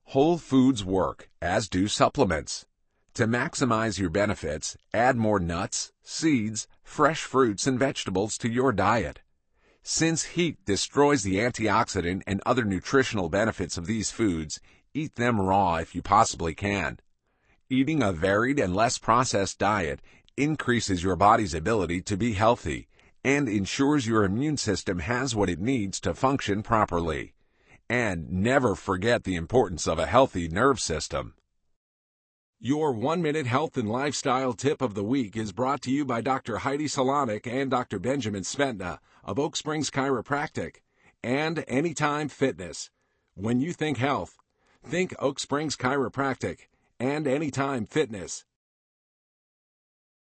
Whole foods work, as do supplements. To maximize your benefits, add more nuts, seeds, fresh fruits, and vegetables to your diet. Since heat destroys the antioxidant and other nutritional benefits of these foods, eat them raw if you possibly can. Eating a varied and less processed diet increases your body's ability to be healthy and ensures your immune system has what it needs to function properly. And never forget the importance of a healthy nerve system. Your 1-minute health and lifestyle tip of the week is brought to you by Dr. Heidi Salonik and Dr. Benjamin Smetna of Oak Springs Chiropractic and Anytime Fitness. When you think health, think Oak Springs Chiropractic and Anytime Fitness.